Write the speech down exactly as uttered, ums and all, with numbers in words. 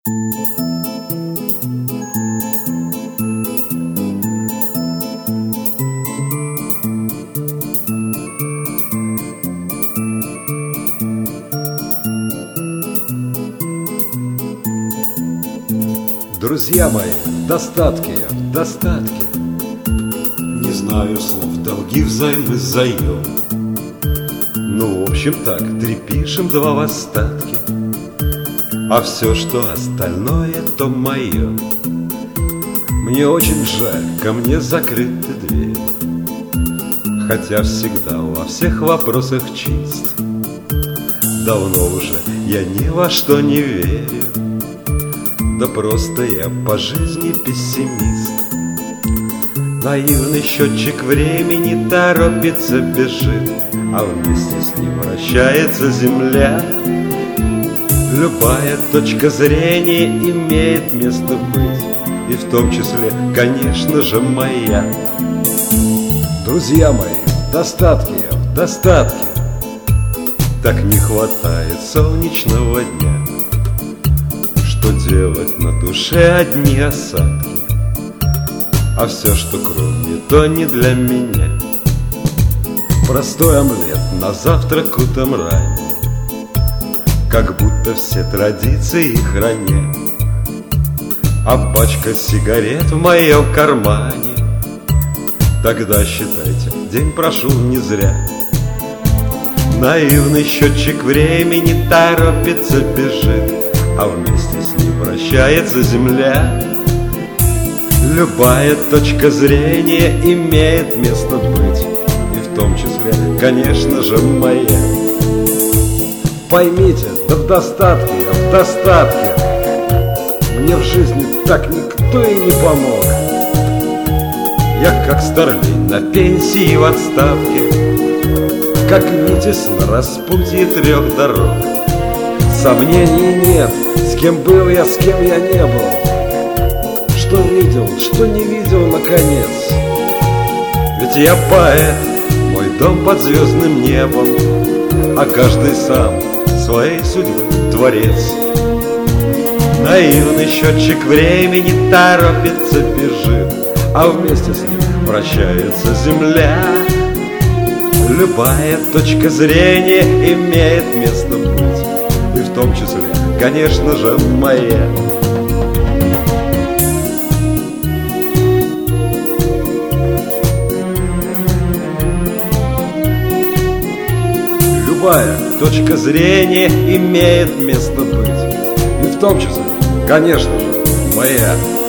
Друзья мои, достатки, достатки. Не знаю слов, долги взаймы заем. Ну, в общем так, три пишем, два в остатке. А все, что остальное, то мое. Мне очень жаль, ко мне закрыты двери, хотя всегда во всех вопросах чист. Давно уже я ни во что не верю, да просто я по жизни пессимист. Наивный счетчик времени торопится, бежит, а вместе с ним вращается земля. Любая точка зрения имеет место быть, и в том числе, конечно же, моя. Друзья мои, достатки, достатки. Так не хватает солнечного дня. Что делать, на душе одни осадки, а все, что кроме, то не для меня. Простой омлет на завтрак утром ранее, как будто все традиции хранят. А пачка сигарет в моем кармане, тогда считайте, день прошел не зря. Наивный счетчик времени торопится, бежит, а вместе с ним вращается земля. Любая точка зрения имеет место быть, и в том числе, конечно же, моя. Поймите, да в достатке, в достатке. Мне в жизни так никто и не помог. Я как старлей на пенсии в отставке, как Витязь на распутье трех дорог. Сомнений нет, с кем был я, с кем я не был, что видел, что не видел, наконец. Ведь я поэт, мой дом под звездным небом, а каждый сам своей судьбы творец. Наивный счетчик времени торопится, бежит, а вместе с ним вращается земля. Любая точка зрения имеет место быть, и в том числе, конечно же, моя. Любая точка зрения имеет место быть, и в том числе, конечно же, моя.